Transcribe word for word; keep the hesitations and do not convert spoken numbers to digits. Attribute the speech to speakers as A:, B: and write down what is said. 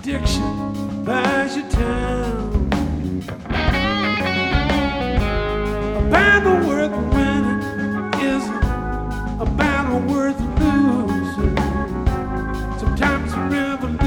A: Addiction buys you time. A battle worth winning isn't a battle worth losing. Sometimes a revolution